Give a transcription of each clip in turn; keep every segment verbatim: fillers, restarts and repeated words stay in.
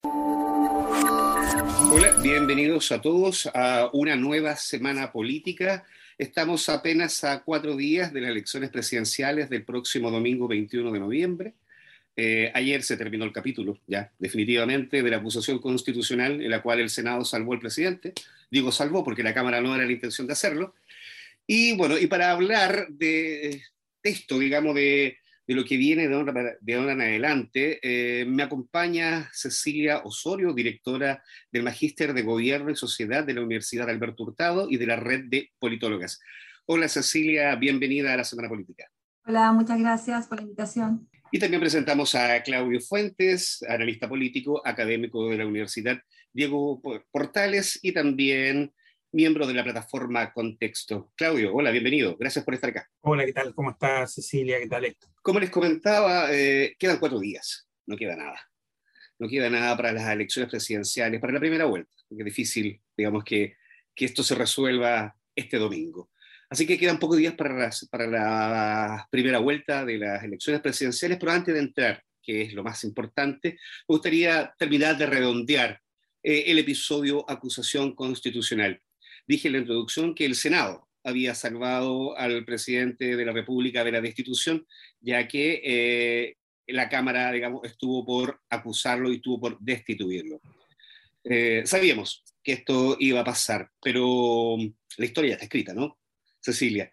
Hola, bienvenidos a todos a una nueva semana política. Estamos apenas a cuatro días de las elecciones presidenciales del próximo domingo veintiuno de noviembre. Eh, ayer se terminó el capítulo, ya, definitivamente, de la acusación constitucional en la cual el Senado salvó al presidente. Digo salvó porque la Cámara no era la intención de hacerlo. Y bueno, y para hablar de esto, digamos, de, de lo que viene de ahora, de ahora en adelante, eh, me acompaña Cecilia Osorio, directora del Magíster de Gobierno y Sociedad de la Universidad Alberto Hurtado y de la Red de Politólogas. Hola Cecilia, bienvenida a la Semana Política. Hola, muchas gracias por la invitación. Y también presentamos a Claudio Fuentes, analista político, académico de la Universidad Diego Portales y también miembro de la plataforma Contexto. Claudio, hola, bienvenido. Gracias por estar acá. Hola, ¿qué tal? ¿Cómo estás, Cecilia? ¿Qué tal esto? Como les comentaba, eh, quedan cuatro días. No queda nada. No queda nada para las elecciones presidenciales, para la primera vuelta. Porque es difícil, digamos, que, que esto se resuelva este domingo. Así que quedan pocos días para, las, para la primera vuelta de las elecciones presidenciales, pero antes de entrar, que es lo más importante, me gustaría terminar de redondear eh, el episodio acusación constitucional. Dije en la introducción que el Senado había salvado al presidente de la República de la destitución, ya que eh, la Cámara, digamos, estuvo por acusarlo y estuvo por destituirlo. Eh, sabíamos que esto iba a pasar, pero la historia ya está escrita, ¿no? Cecilia,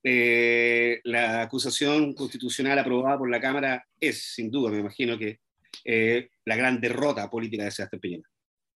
eh, la acusación constitucional aprobada por la Cámara es, sin duda, me imagino que eh, la gran derrota política de Sebastián Piñera.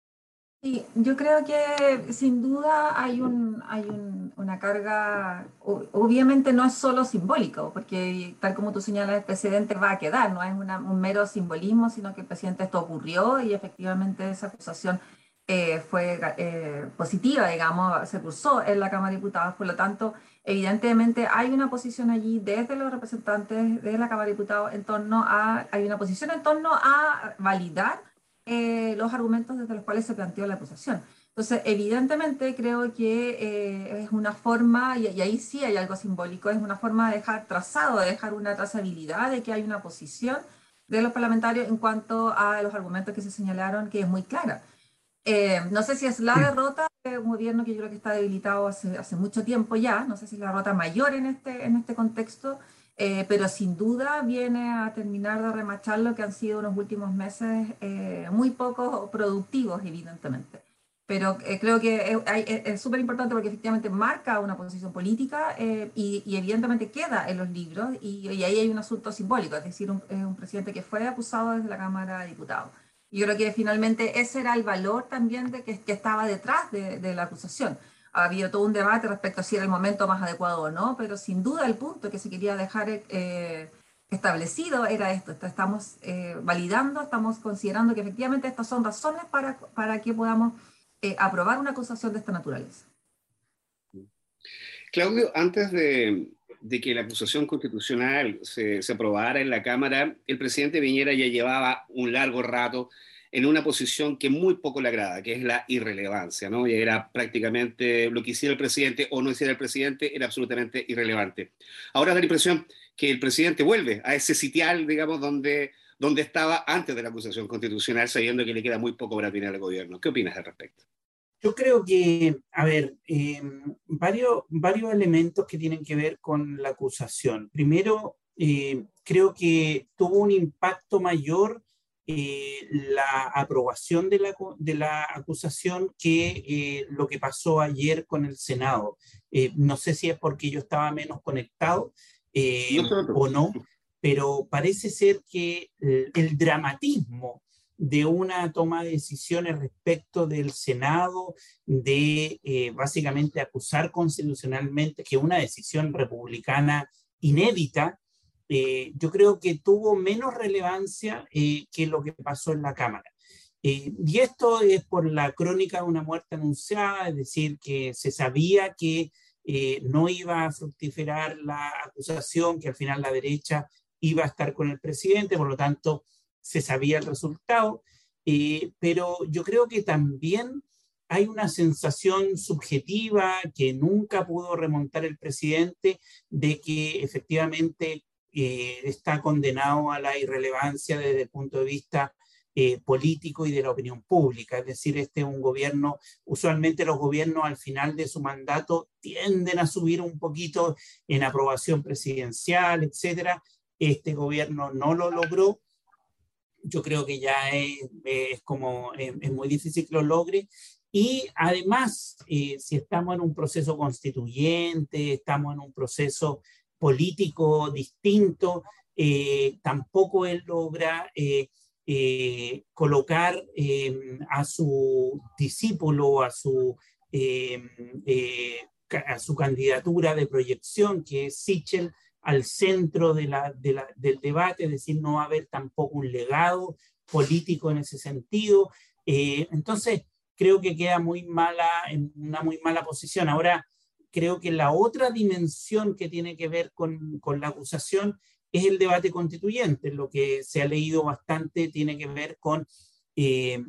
Sí, yo creo que sin duda hay, un, hay un, una carga, obviamente no es solo simbólico, porque tal como tú señalas, el presidente va a quedar, no es una, un mero simbolismo, sino que el presidente esto ocurrió y efectivamente esa acusación eh, fue eh, positiva, digamos, se cursó en la Cámara de Diputados, por lo tanto, evidentemente hay una posición allí desde los representantes de la Cámara de Diputados en torno a, hay una posición en torno a validar Eh, los argumentos desde los cuales se planteó la acusación. Entonces, evidentemente creo que eh, es una forma, y, y ahí sí hay algo simbólico, es una forma de dejar trazado, de dejar una trazabilidad de que hay una posición de los parlamentarios en cuanto a los argumentos que se señalaron, que es muy clara. Eh, no sé si es la derrota de un gobierno que yo creo que está debilitado hace, hace mucho tiempo ya, no sé si es la derrota mayor en este, en este contexto, eh, pero sin duda viene a terminar de remachar lo que han sido unos últimos meses eh, muy poco productivos, evidentemente. Pero eh, creo que es súper importante porque efectivamente marca una posición política eh, y, y evidentemente queda en los libros y, y ahí hay un asunto simbólico, es decir, un, un presidente que fue acusado desde la Cámara de Diputados. Yo creo que finalmente ese era el valor también de que, que estaba detrás de, de la acusación. Ha habido todo un debate respecto a si era el momento más adecuado o no, pero sin duda el punto que se quería dejar eh, establecido era esto. Estamos eh, validando, estamos considerando que efectivamente estas son razones para, para que podamos eh, aprobar una acusación de esta naturaleza. Claudio, antes de, de que la acusación constitucional se, se aprobara en la Cámara, el presidente Piñera ya llevaba un largo rato en una posición que muy poco le agrada, que es la irrelevancia, ¿no? Y era prácticamente lo que hiciera el presidente o no hiciera el presidente, era absolutamente irrelevante. Ahora da la impresión que el presidente vuelve a ese sitial, digamos, donde, donde estaba antes de la acusación constitucional, sabiendo que le queda muy poco para terminar el gobierno. ¿Qué opinas al respecto? Yo creo que, a ver, eh, varios, varios elementos que tienen que ver con la acusación. Primero, eh, creo que tuvo un impacto mayor eh, la aprobación de la, de la acusación que eh, lo que pasó ayer con el Senado. Eh, no sé si es porque yo estaba menos conectado eh, No, o no, pero parece ser que el, el dramatismo de una toma de decisiones respecto del Senado, de eh, básicamente acusar constitucionalmente que una decisión republicana inédita, eh, yo creo que tuvo menos relevancia eh, que lo que pasó en la Cámara. Eh, y esto es por la crónica de una muerte anunciada, es decir, que se sabía que eh, no iba a fructificar la acusación, que al final la derecha iba a estar con el presidente, por lo tanto, se sabía el resultado, eh, pero yo creo que también hay una sensación subjetiva que nunca pudo remontar el presidente de que efectivamente eh, está condenado a la irrelevancia desde el punto de vista eh, político y de la opinión pública. Es decir, este es un gobierno, usualmente los gobiernos al final de su mandato tienden a subir un poquito en aprobación presidencial, etcétera. Este gobierno no lo logró. Yo creo que ya es, es como, es, es muy difícil que lo logre. Y además, eh, si estamos en un proceso constituyente, estamos en un proceso político distinto, eh, tampoco él logra eh, eh, colocar eh, a su discípulo, a su, eh, eh, a su candidatura de proyección, que es Sichel, al centro de la, de la, del debate, es decir, no va a haber tampoco un legado político en ese sentido. Eh, entonces, creo que queda muy mala, en una muy mala posición. Ahora, creo que la otra dimensión que tiene que ver con, con la acusación es el debate constituyente. Lo que se ha leído bastante tiene que ver con eh,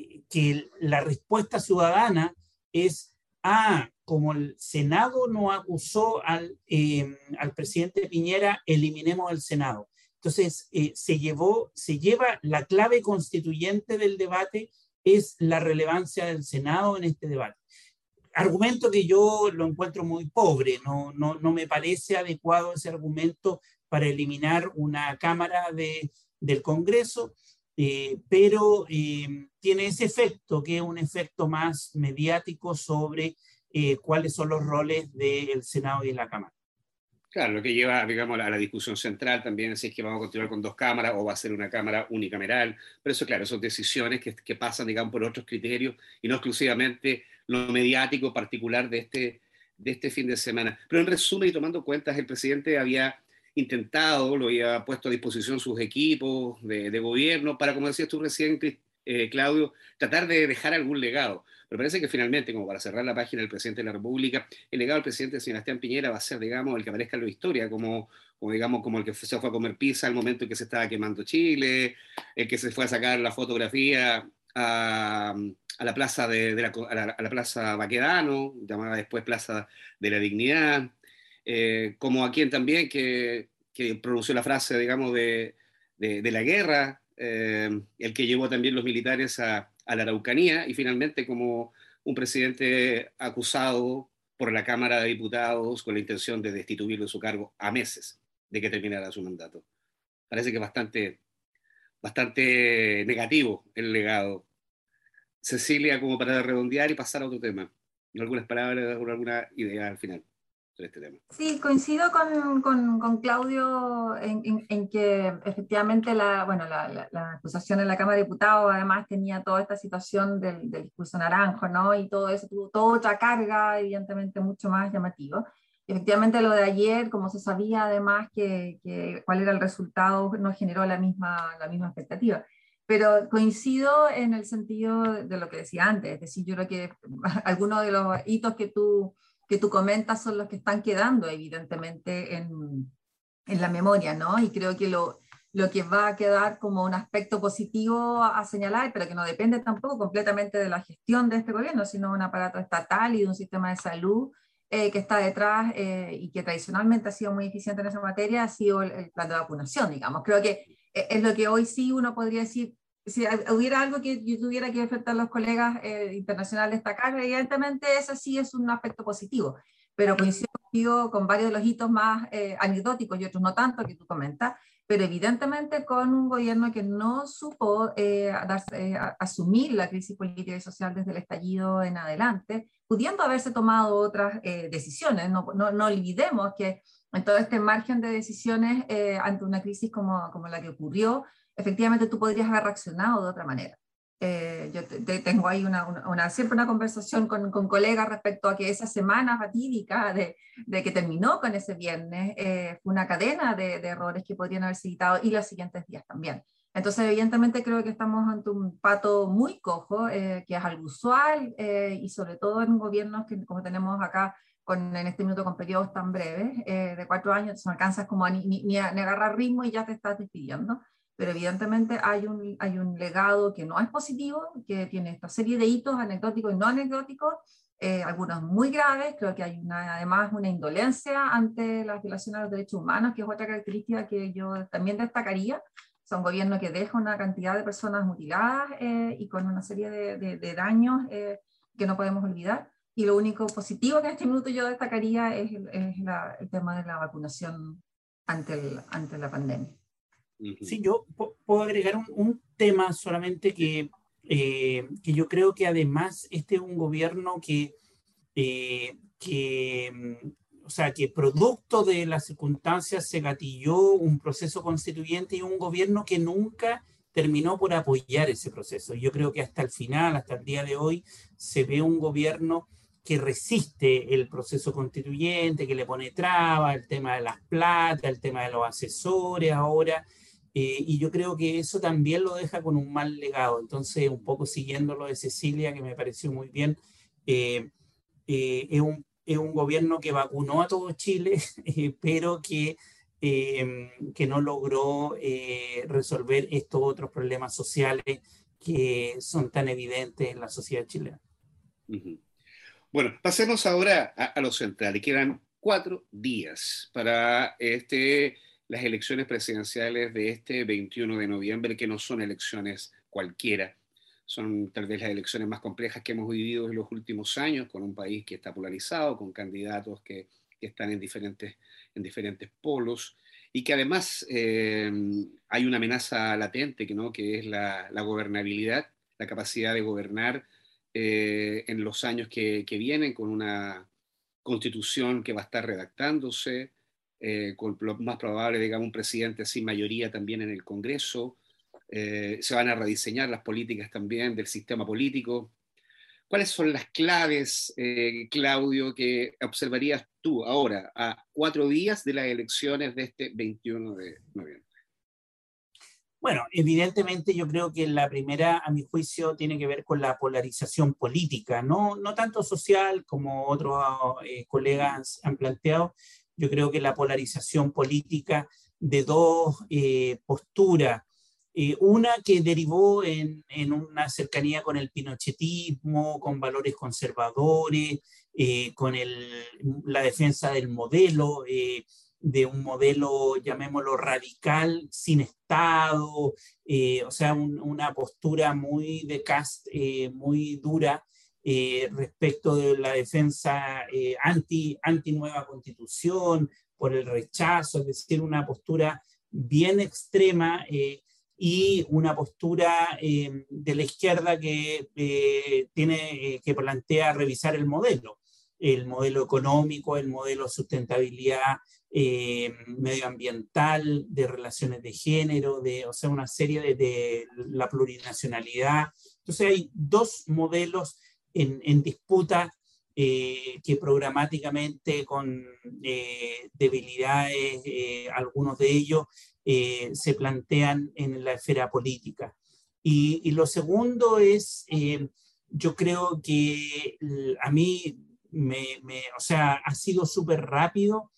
que la respuesta ciudadana es, ah, como el Senado no acusó al, eh, al presidente Piñera, eliminemos el Senado. Entonces, eh, se, llevó, se lleva la clave constituyente del debate, es la relevancia del Senado en este debate. Argumento que yo lo encuentro muy pobre, no, no, no me parece adecuado ese argumento para eliminar una Cámara de, del Congreso, eh, pero eh, tiene ese efecto, que es un efecto más mediático sobre eh, cuáles son los roles del Senado y de la Cámara. Claro, lo que lleva, digamos, a la discusión central también, si es que vamos a continuar con dos cámaras o va a ser una cámara unicameral, pero eso, claro, son decisiones que, que pasan, digamos, por otros criterios y no exclusivamente lo mediático particular de este, de este fin de semana. Pero en resumen y tomando cuentas, el presidente había intentado, lo había puesto a disposición sus equipos de, de gobierno para, como decías tú recién, eh, Claudio, tratar de dejar algún legado. Pero parece que finalmente, como para cerrar la página del presidente de la República, el legado del presidente Sebastián Piñera va a ser, digamos, el que aparezca en la historia, como, como, digamos, como el que se fue a comer pizza al momento en que se estaba quemando Chile, el que se fue a sacar la fotografía a, a la plaza de, de la, a, la, a la plaza Baquedano, llamada después Plaza de la Dignidad, eh, como a quien también que, que pronunció la frase, digamos, de, de, de la guerra, eh, el que llevó también los militares a a la Araucanía, y finalmente como un presidente acusado por la Cámara de Diputados con la intención de destituirlo de su cargo a meses de que terminara su mandato. Parece que es bastante, bastante negativo el legado. Cecilia, como para redondear y pasar a otro tema, algunas palabras o alguna idea al final sobre este tema. Sí, coincido con, con, con Claudio en, en, en que efectivamente la, bueno, la, la, la acusación en la Cámara de Diputados además tenía toda esta situación del, del discurso naranjo, ¿no? Y todo eso tuvo toda otra carga, evidentemente mucho más llamativa. Efectivamente lo de ayer, como se sabía además que, que cuál era el resultado, no generó la misma, la misma expectativa. Pero coincido en el sentido de lo que decía antes, es decir, yo creo que algunos de los hitos que tú que tú comentas son los que están quedando evidentemente en, en la memoria, ¿no? Y creo que lo, lo que va a quedar como un aspecto positivo a, a señalar, pero que no depende tampoco completamente de la gestión de este gobierno, sino un aparato estatal y de un sistema de salud eh, que está detrás eh, y que tradicionalmente ha sido muy eficiente en esa materia, ha sido el, el plan de vacunación, digamos. Creo que es lo que hoy sí uno podría decir. Si hubiera algo que yo tuviera que enfrentar a los colegas eh, internacionales destacar, evidentemente ese sí es un aspecto positivo, pero coincido contigo con varios de los hitos más eh, anecdóticos y otros no tanto que tú comentas, pero evidentemente con un gobierno que no supo eh, darse, eh, asumir la crisis política y social desde el estallido en adelante, pudiendo haberse tomado otras eh, decisiones. No, no, no olvidemos que en todo este margen de decisiones eh, ante una crisis como, como la que ocurrió, efectivamente tú podrías haber reaccionado de otra manera. Eh, yo te, te tengo ahí una, una, una, siempre una conversación con, con colegas respecto a que esa semana fatídica de, de que terminó con ese viernes eh, fue una cadena de, de errores que podrían haberse evitado y los siguientes días también. Entonces, evidentemente creo que estamos ante un pato muy cojo, eh, que es algo usual eh, y sobre todo en gobiernos que como tenemos acá con, en este minuto con periodos tan breves, eh, de cuatro años, no alcanzas como a ni, ni, ni a ni agarrar ritmo y ya te estás despidiendo. Pero evidentemente hay un, hay un legado que no es positivo, que tiene esta serie de hitos anecdóticos y no anecdóticos, eh, algunos muy graves. Creo que hay una, además una indolencia ante las violaciones de los derechos humanos, que es otra característica que yo también destacaría, sea, un gobierno que deja una cantidad de personas mutiladas eh, y con una serie de, de, de daños eh, que no podemos olvidar. Y lo único positivo que en este minuto yo destacaría es, el, es la, el tema de la vacunación ante, el, ante la pandemia. Sí, yo puedo agregar un, un tema solamente que, eh, que yo creo que además este es un gobierno que, eh, que, o sea, que producto de las circunstancias se gatilló un proceso constituyente y un gobierno que nunca terminó por apoyar ese proceso. Yo creo que hasta el final, hasta el día de hoy, se ve un gobierno que resiste el proceso constituyente, que le pone traba, el tema de las plata, el tema de los asesores ahora. Eh, y yo creo que eso también lo deja con un mal legado. Entonces, un poco siguiendo lo de Cecilia, que me pareció muy bien, eh, eh, es, un, es un gobierno que vacunó a todo Chile, eh, pero que, eh, que no logró eh, resolver estos otros problemas sociales que son tan evidentes en la sociedad chilena. Uh-huh. Bueno, pasemos ahora a, a lo central. Y quedan cuatro días para este... las elecciones presidenciales de este veintiuno de noviembre, que no son elecciones cualquiera, son tal vez las elecciones más complejas que hemos vivido en los últimos años, con un país que está polarizado, con candidatos que, que están en diferentes, en diferentes polos, y que además eh, hay una amenaza latente, ¿no? Que es la, la gobernabilidad, la capacidad de gobernar eh, en los años que, que vienen, con una constitución que va a estar redactándose, Eh, con lo más probable, digamos, un presidente sin mayoría también en el Congreso. Eh, se van a rediseñar las políticas también del sistema político. ¿Cuáles son las claves, eh, Claudio, que observarías tú ahora, a cuatro días de las elecciones de este veintiuno de noviembre? Bueno, evidentemente yo creo que la primera, a mi juicio, tiene que ver con la polarización política, no, no tanto social como otros eh, colegas han planteado. Yo creo que la polarización política de dos eh, posturas, eh, una que derivó en, en una cercanía con el pinochetismo, con valores conservadores, eh, con el, la defensa del modelo, eh, de un modelo, llamémoslo radical, sin Estado, eh, o sea, un, una postura muy de cast, eh, muy dura, Eh, respecto de la defensa eh, anti, anti nueva constitución, por el rechazo, es decir, una postura bien extrema eh, y una postura eh, de la izquierda que eh, tiene eh, que plantea revisar el modelo, el modelo económico, el modelo de sustentabilidad eh, medioambiental, de relaciones de género, de, o sea, una serie de, de la plurinacionalidad. Entonces hay dos modelos En, en disputa eh, que programáticamente con eh, debilidades, eh, algunos de ellos, eh, se plantean en la esfera política. Y, y lo segundo es, eh, yo creo que a mí, me, me, o sea, ha sido súper rápido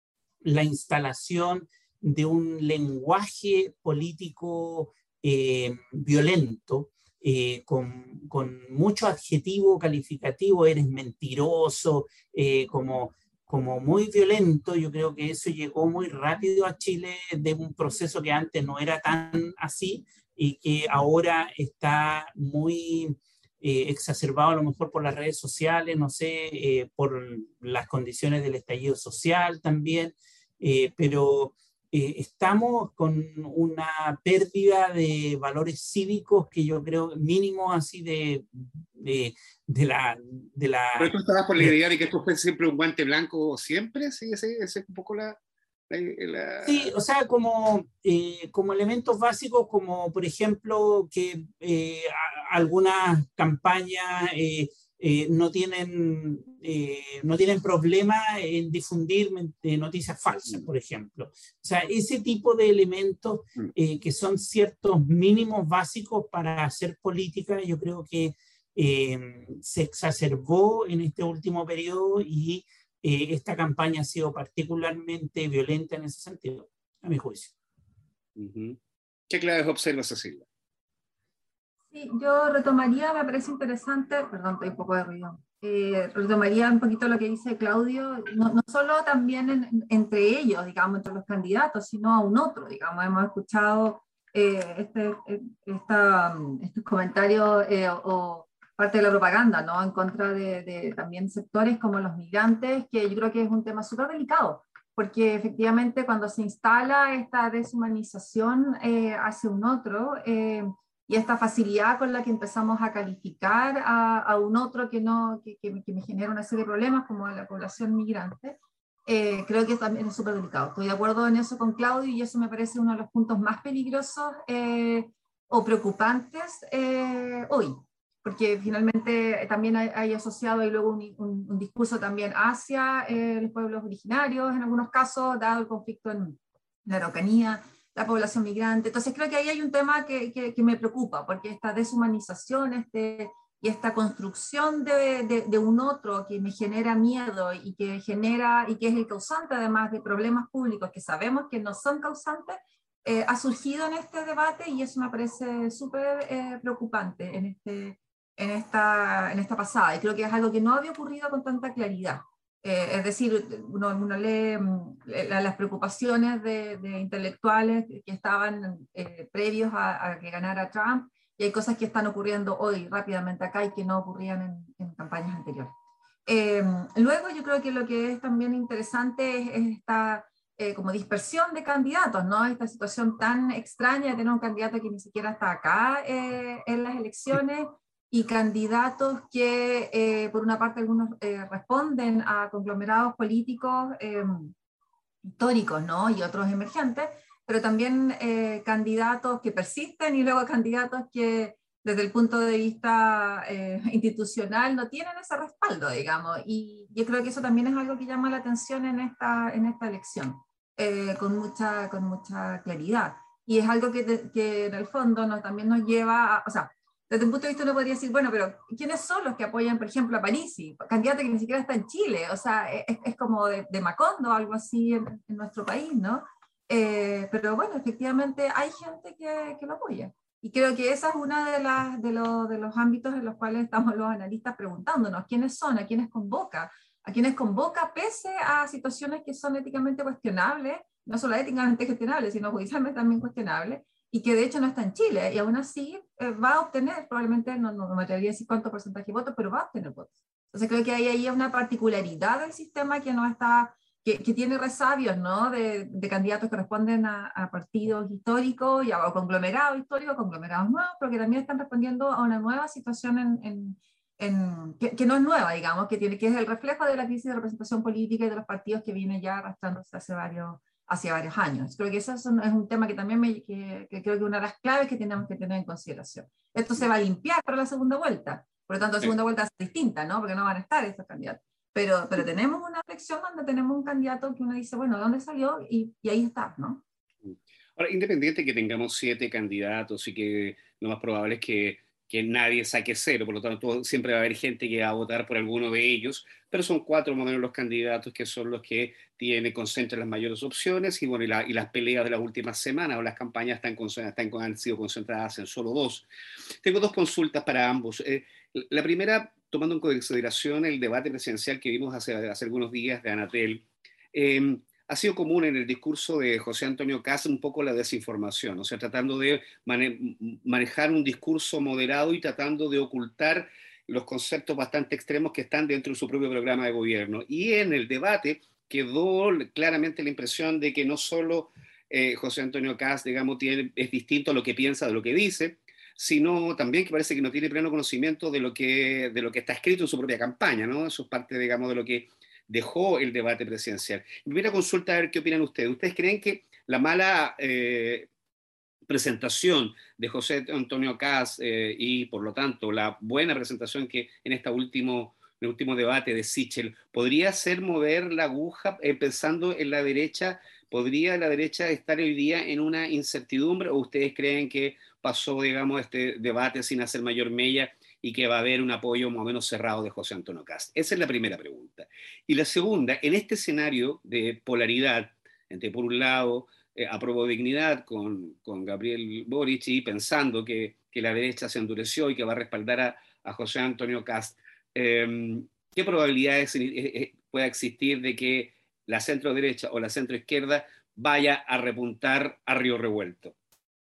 la instalación de un lenguaje político eh, violento, Eh, con, con mucho adjetivo calificativo, eres mentiroso, eh, como, como muy violento. Yo creo que eso llegó muy rápido a Chile de un proceso que antes no era tan así y que ahora está muy eh, exacerbado a lo mejor por las redes sociales, no sé, eh, por las condiciones del estallido social también, eh, pero Eh, estamos con una pérdida de valores cívicos que yo creo mínimo así de, de, de la... De la ¿Pero tú estabas por la de, idea de que esto fue siempre un guante blanco siempre? ¿Sí? Ese, ese es un poco la... la, la... Sí, o sea, como, eh, como elementos básicos, como por ejemplo que eh, a, algunas campañas eh, eh, no tienen, eh, no tienen problema en difundir noticias falsas, por ejemplo. O sea, ese tipo de elementos eh, que son ciertos mínimos básicos para hacer política, yo creo que eh, se exacerbó en este último periodo y eh, esta campaña ha sido particularmente violenta en ese sentido, a mi juicio. Uh-huh. ¿Qué claves observas, Cecilia? Sí, yo retomaría, me parece interesante, perdón, estoy un poco de ruido, eh, retomaría un poquito lo que dice Claudio, no, no solo también en, entre ellos, digamos, entre los candidatos, sino a un otro, digamos, hemos escuchado eh, este, esta, estos comentarios eh, o parte de la propaganda, ¿no? En contra de, de también sectores como los migrantes, que yo creo que es un tema súper delicado, porque efectivamente cuando se instala esta deshumanización eh, hacia un otro, eh, y esta facilidad con la que empezamos a calificar a, a un otro que, no, que, que, que me genera una serie de problemas, como la población migrante, eh, creo que también es súper delicado. Estoy de acuerdo en eso con Claudio, y eso me parece uno de los puntos más peligrosos eh, o preocupantes eh, hoy, porque finalmente también hay, hay asociado y luego un, un, un discurso también hacia eh, los pueblos originarios, en algunos casos, dado el conflicto en la Araucanía, la población migrante. Entonces creo que ahí hay un tema que, que, que me preocupa, porque esta deshumanización este, y esta construcción de, de, de un otro que me genera miedo y que genera, y que es el causante además de problemas públicos que sabemos que no son causantes, eh, ha surgido en este debate, y eso me parece súper eh, preocupante en, este, en, esta, en esta pasada, y creo que es algo que no había ocurrido con tanta claridad. Eh, es decir, uno, uno lee mm, la, las preocupaciones de, de intelectuales que estaban eh, previos a, a que ganara Trump, y hay cosas que están ocurriendo hoy rápidamente acá y que no ocurrían en, en campañas anteriores. Eh, luego yo creo que lo que es también interesante es, es esta eh, como dispersión de candidatos, ¿no? Esta situación tan extraña de tener un candidato que ni siquiera está acá eh, en las elecciones, y candidatos que, eh, por una parte, algunos eh, responden a conglomerados políticos eh, históricos, ¿no? Y otros emergentes, pero también eh, candidatos que persisten, y luego candidatos que desde el punto de vista eh, institucional no tienen ese respaldo, digamos, y yo creo que eso también es algo que llama la atención en esta, en esta elección, eh, con, mucha, con mucha claridad, y es algo que, te, que en el fondo nos, también nos lleva a, o sea, desde un punto de vista uno podría decir, bueno, pero ¿quiénes son los que apoyan, por ejemplo, a Parisi? Candidato que ni siquiera está en Chile, o sea, es, es como de, de Macondo, algo así en, en nuestro país, ¿no? Eh, pero bueno, efectivamente hay gente que, que lo apoya. Y creo que esa es uno de, las, de, lo, de los ámbitos en los cuales estamos los analistas preguntándonos, ¿quiénes son? ¿A quiénes convoca? ¿A quiénes convoca pese a situaciones que son éticamente cuestionables? No solo éticamente cuestionables, sino judicialmente también cuestionables, y que de hecho no está en Chile, y aún así eh, va a obtener, probablemente, no, no me atrevería a decir cuánto porcentaje de votos, pero va a obtener votos. Entonces creo que hay ahí una particularidad del sistema que no está, que, que tiene resabios, ¿no? De, de candidatos que responden a, a partidos históricos y a, a conglomerados históricos, conglomerados nuevos, pero que también están respondiendo a una nueva situación en, en, en, que, que no es nueva, digamos, que, tiene, que es el reflejo de la crisis de representación política y de los partidos que viene ya arrastrándose hace varios hace varios años. Creo que eso es un, es un tema que también me, que, que creo que es una de las claves que tenemos que tener en consideración. Esto se va a limpiar para la segunda vuelta, por lo tanto la segunda vuelta es distinta, ¿no? Porque no van a estar estos candidatos. Pero, pero tenemos una elección donde tenemos un candidato que uno dice, bueno, ¿de dónde salió? Y, y ahí está, ¿no? Ahora, independiente que tengamos siete candidatos y que lo más probable es que, que nadie saque cero, por lo tanto siempre va a haber gente que va a votar por alguno de ellos, pero son cuatro más o menos los candidatos que son los que tienen, concentran las mayores opciones, y bueno, y, la, y las peleas de las últimas semanas o las campañas están, están, han sido concentradas en solo dos. Tengo dos consultas para ambos. Eh, la primera, tomando en consideración el debate presidencial que vimos hace, hace algunos días de Anatel, eh, ha sido común en el discurso de José Antonio Kast un poco la desinformación, o sea, tratando de mane manejar un discurso moderado y tratando de ocultar los conceptos bastante extremos que están dentro de su propio programa de gobierno. Y en el debate quedó claramente la impresión de que no solo eh, José Antonio Kast, digamos, tiene, es distinto a lo que piensa de lo que dice, sino también que parece que no tiene pleno conocimiento de lo que, de lo que está escrito en su propia campaña, ¿no? Eso es parte, digamos, de lo que dejó el debate presidencial. Mi primera consulta, a ver qué opinan ustedes. ¿Ustedes creen que la mala eh, presentación de José Antonio Kast eh, y, por lo tanto, la buena presentación que en este último, el último debate de Sichel podría hacer mover la aguja eh, pensando en la derecha? ¿Podría la derecha estar hoy día en una incertidumbre, o ustedes creen que pasó, digamos, este debate sin hacer mayor mella y que va a haber un apoyo más o menos cerrado de José Antonio Kast? Esa es la primera pregunta. Y la segunda, en este escenario de polaridad, entre por un lado eh, Apruebo Dignidad con, con Gabriel Boric, y pensando que, que la derecha se endureció y que va a respaldar a, a José Antonio Kast, eh, ¿qué probabilidades eh, eh, pueda existir de que la centro derecha o la centro izquierda vaya a repuntar a río revuelto?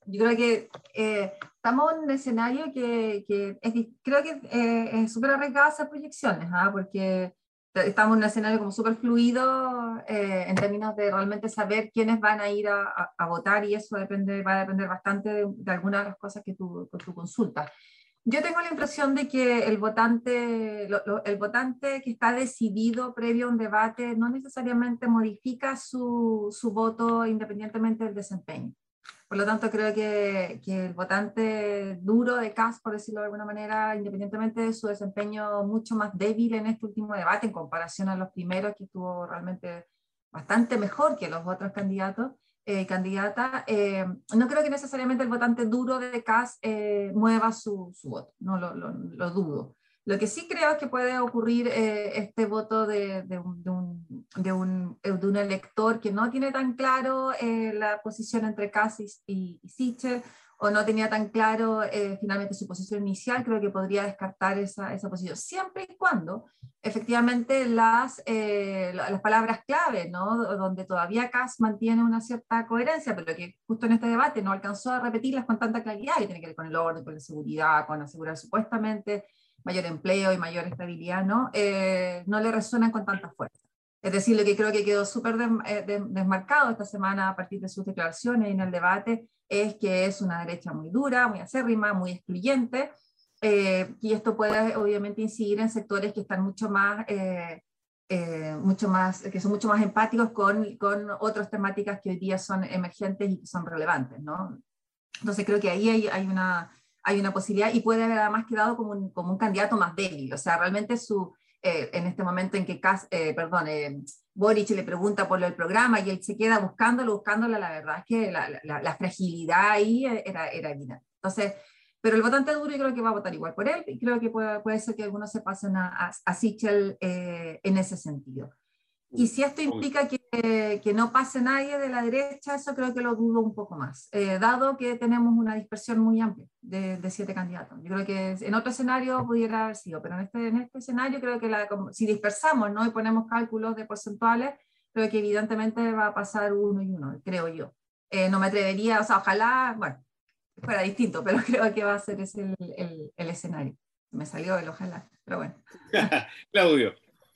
Yo creo que eh, estamos en un escenario que, que es, creo que eh, es súper arriesgado hacer proyecciones, ¿ah? Porque estamos en un escenario como súper fluido eh, en términos de realmente saber quiénes van a ir a, a, a votar, y eso depende, va a depender bastante de, de algunas de las cosas que tú, que tú consultas. Yo tengo la impresión de que el votante, lo, lo, el votante que está decidido previo a un debate no necesariamente modifica su, su voto independientemente del desempeño. Por lo tanto, creo que, que el votante duro de Kast, por decirlo de alguna manera, independientemente de su desempeño mucho más débil en este último debate, en comparación a los primeros, que estuvo realmente bastante mejor que los otros candidatos, eh, candidatas, eh, no creo que necesariamente el votante duro de Kast eh, mueva su, su voto, no lo, lo, lo dudo. Lo que sí creo es que puede ocurrir eh, este voto de, de, un, de, un, de, un, de un elector que no tiene tan claro eh, la posición entre Kast y, y Sichel, o no tenía tan claro eh, finalmente su posición inicial. Creo que podría descartar esa, esa posición, siempre y cuando efectivamente las, eh, las palabras clave, ¿no? Donde todavía Kast mantiene una cierta coherencia, pero que justo en este debate no alcanzó a repetirlas con tanta claridad, que tiene que ver con el orden, con la seguridad, con asegurar supuestamente mayor empleo y mayor estabilidad, ¿no? Eh, no le resuenan con tanta fuerza. Es decir, lo que creo que quedó súper des, des, desmarcado esta semana a partir de sus declaraciones y en el debate es que es una derecha muy dura, muy acérrima, muy excluyente, eh, y esto puede obviamente incidir en sectores que están mucho más, eh, eh, mucho más, que son mucho más empáticos con, con otras temáticas que hoy día son emergentes y que son relevantes, ¿no? Entonces creo que ahí hay, hay una... hay una posibilidad, y puede haber además quedado como un, como un candidato más débil. O sea, realmente su, eh, en este momento en que Kast, eh, perdón, eh, Boric le pregunta por lo del programa y él se queda buscándolo, buscándolo, la verdad es que la, la, la fragilidad ahí era, era evidente. Entonces, pero el votante duro yo creo que va a votar igual por él, y creo que puede, puede ser que algunos se pasen a, a, a Sichel eh, en ese sentido. Y si esto implica que, que no pase nadie de la derecha, eso creo que lo dudo un poco más, eh, dado que tenemos una dispersión muy amplia de, de siete candidatos. Yo creo que en otro escenario pudiera haber sido, pero en este, en este escenario creo que la, si dispersamos, ¿no? Y ponemos cálculos de porcentuales, creo que evidentemente va a pasar uno y uno, creo yo. Eh, no me atrevería, o sea, ojalá, bueno, fuera distinto, pero creo que va a ser ese el, el, el escenario. Me salió el ojalá, pero bueno. Claudio.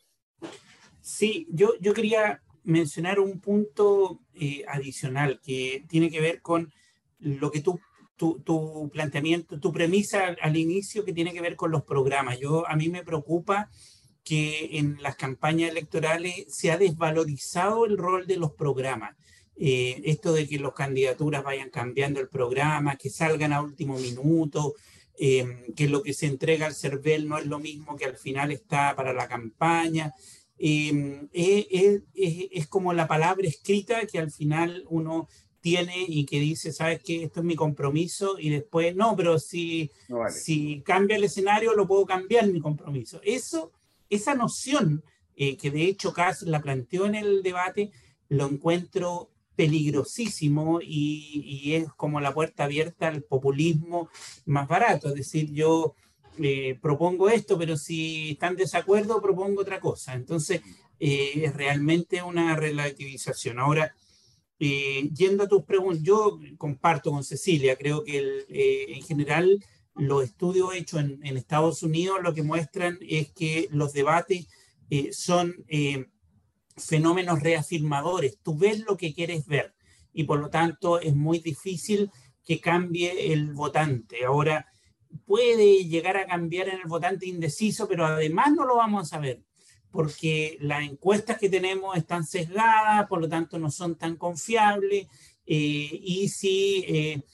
Sí, yo, yo quería mencionar un punto eh, adicional que tiene que ver con lo que tú, tu, tu planteamiento, tu premisa al, al inicio, que tiene que ver con los programas. Yo, a mí me preocupa que en las campañas electorales se ha desvalorizado el rol de los programas. Eh, esto de que las candidaturas vayan cambiando el programa, que salgan a último minuto, eh, que lo que se entrega al CERVEL no es lo mismo que al final está para la campaña. Eh, es, es, es como la palabra escrita que al final uno tiene y que dice, ¿sabes qué? Esto es mi compromiso, y después, no, pero si, no vale. si cambia el escenario, lo puedo cambiar mi compromiso. Eso, esa noción, eh, que de hecho Kast la planteó en el debate, lo encuentro peligrosísimo, y, y es como la puerta abierta al populismo más barato. Es decir, yo... Eh, propongo esto, pero si están de desacuerdo, propongo otra cosa. Entonces, eh, es realmente una relativización. Ahora, eh, yendo a tus preguntas, yo comparto con Cecilia, creo que el, eh, en general los estudios hechos en, en Estados Unidos lo que muestran es que los debates eh, son eh, fenómenos reafirmadores. Tú ves lo que quieres ver, y por lo tanto es muy difícil que cambie el votante. Ahora, puede llegar a cambiar en el votante indeciso, pero además no lo vamos a saber, porque las encuestas que tenemos están sesgadas, por lo tanto no son tan confiables, eh, y si eh,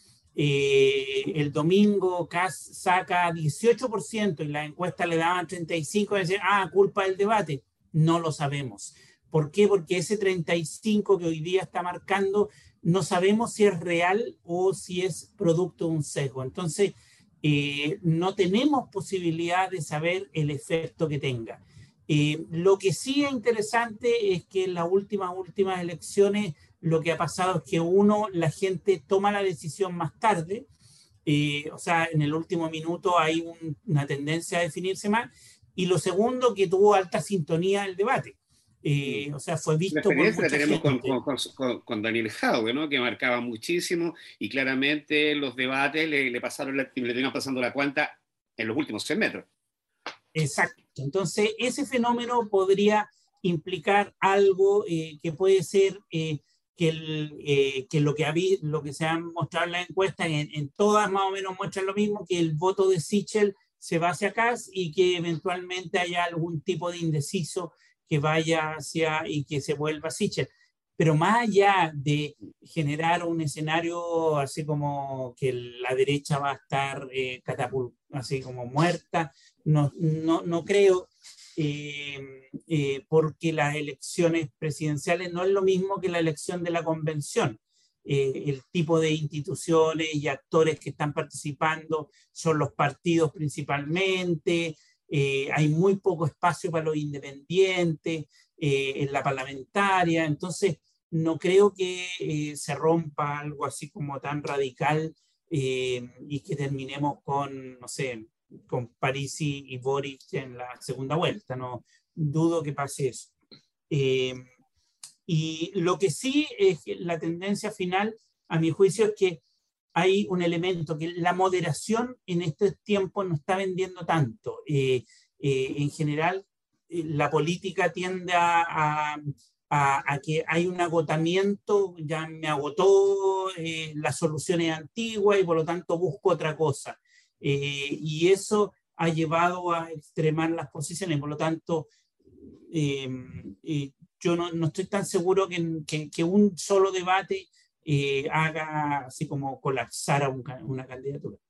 eh, el domingo Kast saca dieciocho por ciento y la encuesta le daban treinta y cinco por ciento, ah, culpa del debate, no lo sabemos. ¿Por qué? Porque ese treinta y cinco que hoy día está marcando, no sabemos si es real o si es producto de un sesgo. Entonces, Eh, no tenemos posibilidad de saber el efecto que tenga. Eh, lo que sí es interesante es que en las últimas, últimas elecciones lo que ha pasado es que uno, la gente toma la decisión más tarde, eh, o sea, en el último minuto hay un, una tendencia a definirse más, y lo segundo, que tuvo alta sintonía el debate. Eh, o sea, fue La visto por experiencia la mucha tenemos con, gente. con, con, con Daniel Jadwe, ¿no? Que marcaba muchísimo y claramente los debates le, le pasaron la, le tenían pasando la cuenta en los últimos cien metros. Exacto. Entonces, ese fenómeno podría implicar algo eh, que puede ser eh, que, el, eh, que lo, que habí, lo que se ha mostrado en la encuesta, en, en todas más o menos muestran lo mismo, que el voto de Sichel se va hacia Kast y que eventualmente haya algún tipo de indeciso que vaya hacia y que se vuelva Sichel. Pero más allá de generar un escenario así como que la derecha va a estar eh, catapult, así como muerta, no, no, no creo, eh, eh, porque las elecciones presidenciales no es lo mismo que la elección de la convención. Eh, el tipo de instituciones y actores que están participando son los partidos principalmente, eh, hay muy poco espacio para los independientes eh, en la parlamentaria, entonces no creo que eh, se rompa algo así como tan radical eh, y que terminemos con, no sé, con Parisi y Boric en la segunda vuelta. No dudo que pase eso. Eh, y lo que sí es que la tendencia final, a mi juicio, es que hay un elemento que la moderación en estos tiempos no está vendiendo tanto. Eh, eh, en general, eh, la política tiende a, a, a, a, que hay un agotamiento, ya me agotó, eh, la solución es antigua y por lo tanto busco otra cosa. Eh, y eso ha llevado a extremar las posiciones, por lo tanto, eh, eh, yo no, no, estoy tan seguro que, que, que un solo debate eh, haga así como colapsar a un, una candidatura.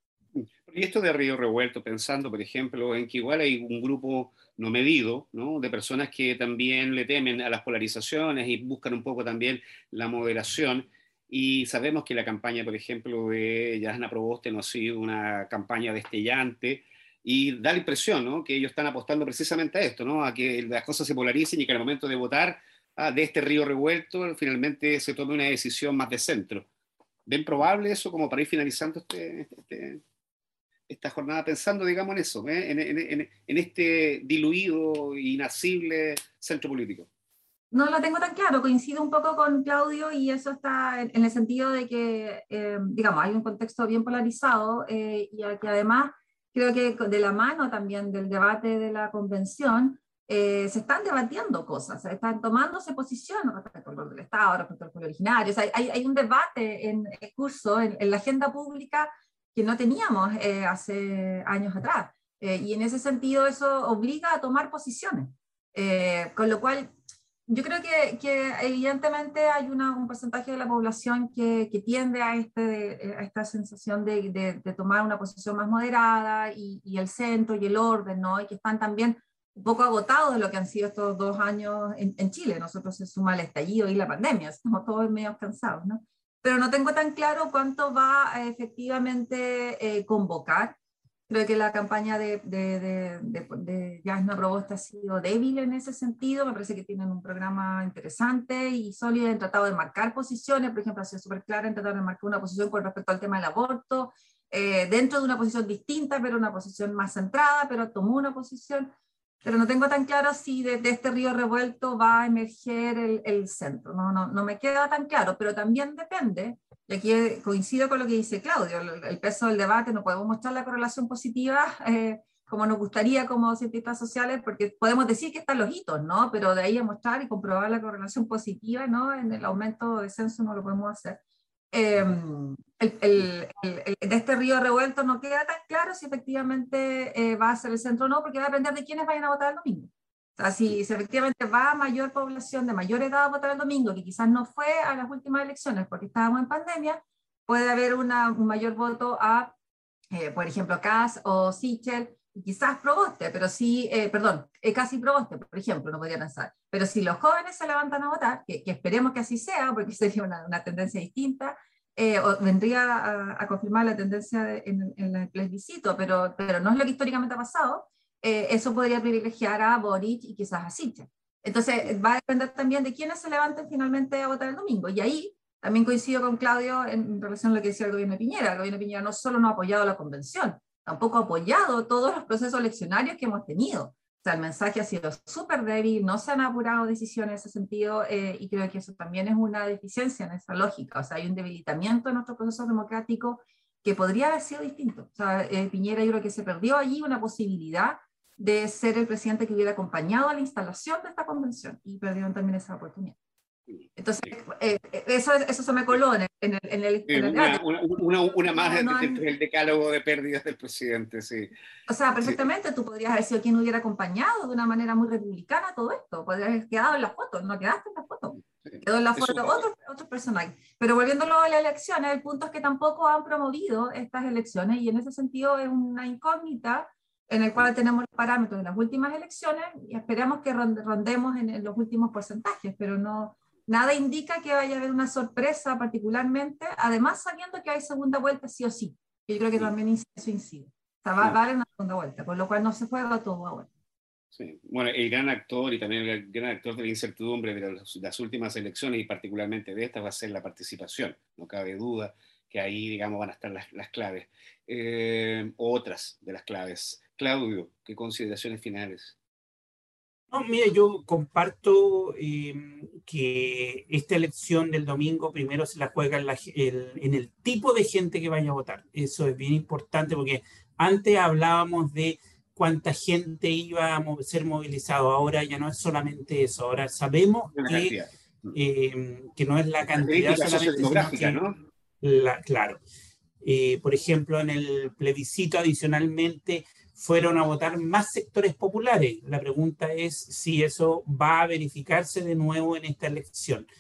Y esto de Río Revuelto, pensando, por ejemplo, en que igual hay un grupo no medido, ¿no? De personas que también le temen a las polarizaciones y buscan un poco también la moderación. Y sabemos que la campaña, por ejemplo, de Jasna Proboste no ha sido una campaña destellante y da la impresión, ¿no? Que ellos están apostando precisamente a esto, ¿no? A que las cosas se polaricen y que al momento de votar ah, de este Río Revuelto finalmente se tome una decisión más de centro. ¿Ven probable eso como para ir finalizando este... este esta jornada pensando, digamos, en eso, ¿eh? en, en, en, en este diluido, inasible centro político? No lo tengo tan claro, coincido un poco con Claudio y eso está en, en el sentido de que, eh, digamos, hay un contexto bien polarizado eh, y que además creo que de la mano también del debate de la convención eh, se están debatiendo cosas, se están tomándose posición respecto al rol del Estado, respecto al pueblo originario, o sea, hay, hay un debate en, en curso en, en la agenda pública que no teníamos eh, hace años atrás. Eh, y en ese sentido eso obliga a tomar posiciones. Eh, con lo cual, yo creo que, que evidentemente hay una, un porcentaje de la población que, que tiende a, este, a esta sensación de, de, de tomar una posición más moderada y, y el centro y el orden, ¿no? Y que están también un poco agotados de lo que han sido estos dos años en, en Chile. Nosotros se suma el estallido y la pandemia, estamos todos medio cansados, ¿no? Pero no tengo tan claro cuánto va a efectivamente eh, convocar. Creo que la campaña de, de, de, de, de Jasna Proboste ha sido débil en ese sentido. Me parece que tienen un programa interesante y sólido. Han tratado de marcar posiciones, por ejemplo, ha sido súper clara en tratar de marcar una posición con respecto al tema del aborto, eh, dentro de una posición distinta, pero una posición más centrada, pero tomó una posición. Pero no tengo tan claro si de, de este río revuelto va a emerger el, el centro. No, no, no me queda tan claro, pero también depende, y aquí coincido con lo que dice Claudio, el, el peso del debate, no podemos mostrar la correlación positiva eh, como nos gustaría como cientistas sociales, porque podemos decir que están los hitos, ¿no? Pero de ahí a mostrar y comprobar la correlación positiva, ¿no? En el aumento de censo no lo podemos hacer. Eh, el, el, el, el, de este río revuelto no queda tan claro si efectivamente eh, va a ser el centro o no, porque va a depender de quiénes vayan a votar el domingo. O sea, si, si efectivamente va a mayor población de mayor edad a votar el domingo, que quizás no fue a las últimas elecciones porque estábamos en pandemia, puede haber una, un mayor voto a, eh, por ejemplo, Kast o Sichel, y quizás Proboste, pero sí, eh, perdón, eh, casi Proboste, por ejemplo, no podría pensar. Pero si los jóvenes se levantan a votar, que, que esperemos que así sea, porque sería una, una tendencia distinta, eh, o vendría a, a confirmar la tendencia de, en, en el plebiscito, pero, pero no es lo que históricamente ha pasado, eh, eso podría privilegiar a Boric y quizás a Sichel. Entonces va a depender también de quiénes se levanten finalmente a votar el domingo. Y ahí también coincido con Claudio en relación a lo que decía el gobierno de Piñera. El gobierno de Piñera no solo no ha apoyado la convención, tampoco ha apoyado todos los procesos eleccionarios que hemos tenido. O sea, el mensaje ha sido súper débil, no se han apurado decisiones en ese sentido, eh, y creo que eso también es una deficiencia en esa lógica. O sea, hay un debilitamiento en nuestro proceso democrático que podría haber sido distinto. O sea, eh, Piñera, yo creo que se perdió allí una posibilidad de ser el presidente que hubiera acompañado a la instalación de esta convención, y perdieron también esa oportunidad. Entonces, eh, eso, eso se me coló en el, en el, en el, en el una, una, una, una más no, no dentro del decálogo de pérdidas del presidente, sí. O sea, perfectamente, sí. Tú podrías haber sido quien hubiera acompañado de una manera muy republicana todo esto, podrías haber quedado en la foto, no quedaste en la foto, sí. Quedó en la foto otros otro personajes. Pero volviéndolo a las elecciones, el punto es que tampoco han promovido estas elecciones, y en ese sentido es una incógnita en el cual tenemos los parámetros de las últimas elecciones y esperamos que rondemos en, en los últimos porcentajes, pero no... Nada indica que vaya a haber una sorpresa particularmente, además sabiendo que hay segunda vuelta sí o sí. Yo creo que sí. También eso incide. O sea, va, sí. va a haber una segunda vuelta, por lo cual no se juega todo ahora. Sí. Bueno, el gran actor y también el gran actor de la incertidumbre de las, de las últimas elecciones y particularmente de estas va a ser la participación. No cabe duda que ahí, digamos, van a estar las, las claves. Eh, otras de las claves. Claudio, ¿qué consideraciones finales? No, mira, yo comparto eh, que esta elección del domingo primero se la juega en, la, el, en el tipo de gente que vaya a votar. Eso es bien importante porque antes hablábamos de cuánta gente iba a ser movilizado. Ahora ya no es solamente eso. Ahora sabemos que, eh, que no es la cantidad solamente, sino que, ¿no? La, claro. Eh, por ejemplo, en el plebiscito adicionalmente fueron a votar más sectores populares. La pregunta es si eso va a verificarse de nuevo en esta elección.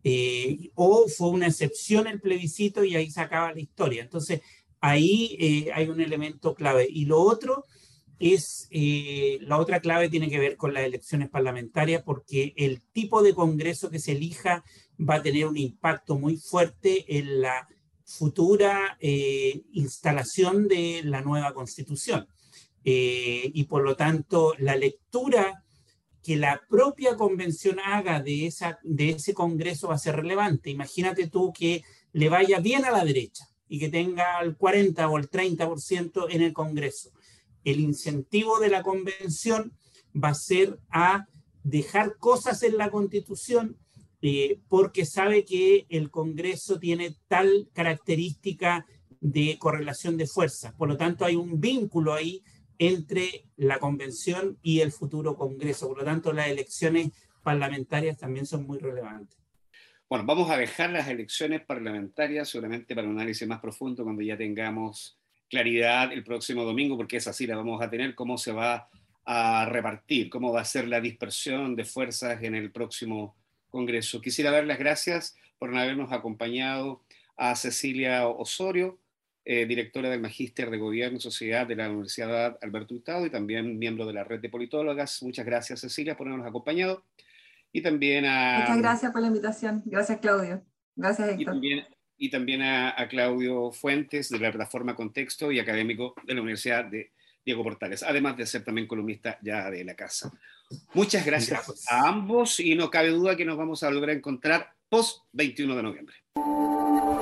Eh, o fue una excepción el plebiscito y ahí se acaba la historia. Entonces, ahí eh, hay un elemento clave. Y lo otro es, eh, la otra clave tiene que ver con las elecciones parlamentarias, porque el tipo de congreso que se elija va a tener un impacto muy fuerte en la futura eh, instalación de la nueva Constitución. Eh, y por lo tanto la lectura que la propia convención haga de, esa, de ese congreso va a ser relevante. Imagínate tú que le vaya bien a la derecha y que tenga el cuarenta o el treinta por ciento en el congreso. El incentivo de la convención va a ser a dejar cosas en la Constitución eh, porque sabe que el congreso tiene tal característica de correlación de fuerzas. Por lo tanto hay un vínculo ahí entre la convención y el futuro congreso. Por lo tanto, las elecciones parlamentarias también son muy relevantes. Bueno, vamos a dejar las elecciones parlamentarias seguramente para un análisis más profundo cuando ya tengamos claridad el próximo domingo, porque esa sí la vamos a tener, cómo se va a repartir, cómo va a ser la dispersión de fuerzas en el próximo congreso. Quisiera dar las gracias por habernos acompañado a Cecilia Osorio, Eh, directora del Magíster de Gobierno y Sociedad de la Universidad Alberto Hurtado y también miembro de la red de politólogas. Muchas gracias, Cecilia, por habernos acompañado. Y también a... Muchas gracias por la invitación. Gracias, Claudio. Gracias, Héctor. Y también, y también a, a Claudio Fuentes, de la plataforma Contexto y académico de la Universidad de Diego Portales, además de ser también columnista ya de la casa. Muchas gracias, gracias a ambos y no cabe duda que nos vamos a volver a encontrar post veintiuno de noviembre.